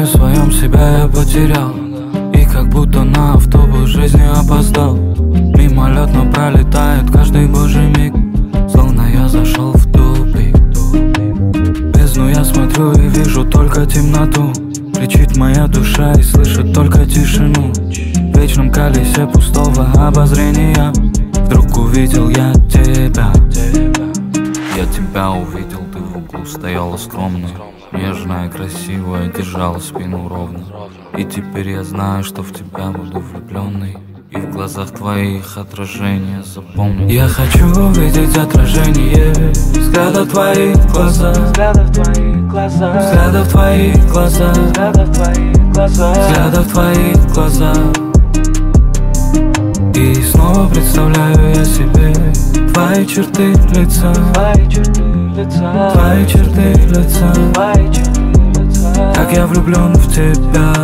потоке своем себя я потерял, и как будто на автобус жизни опоздал. Мимолетно пролетает каждый божий миг, словно я зашел в тупик. Бездну я смотрю и вижу только темноту. Кричит моя душа и слышит только тишину. В вечном колесе пустого обозрения вдруг увидел я тебя. Я тебя увидел, ты в углу стояла скромно, нежная, красивая, держала спину ровно. И теперь я знаю, что в тебя буду влюбленный, и в глазах твоих отражение запомню. Я хочу увидеть отражение взгляда в твоих глазах, взгляда в твоих глазах, взгляда в твоих глазах, взгляда в твоих глазах, взгляда в твоих глазах. И снова представляю я себе твои черты лица, твои черты лица, твои черты лица, твои черты лица. Как я влюблен в тебя.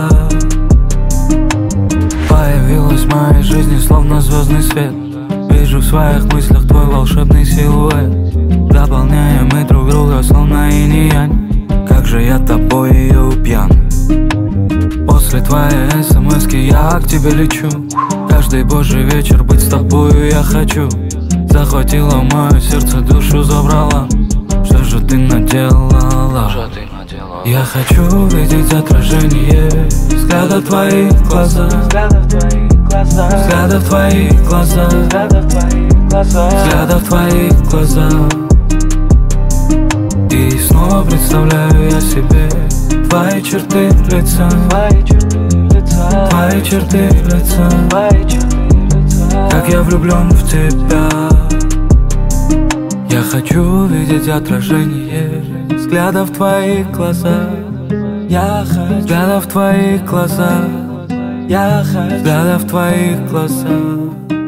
Появилась в моей жизни словно звездный свет. Вижу в своих мыслях твой волшебный силуэт. Дополняем мы друг друга словно инь и янь. Как же я тобою пьян. После твоей смс-ки я к тебе лечу. Каждый божий вечер быть с тобою я хочу. Захватила мое сердце, душу забрала. Что же ты наделала? Я хочу увидеть отражение взгляда в твоих глазах, взгляда в твоих глазах, взгляда в твоих глазах, взгляда в твоих глазах, взгляда в твоих глазах. И снова представляю я себе твои черты лица, твои черты лица, твои черты лица, твои черты лица. Как я влюблен в тебя. Я хочу увидеть отражение взгляда в твоих глазах. Я хочу взгляда в твоих глазах. Я хочу взгляда в твоих глазах.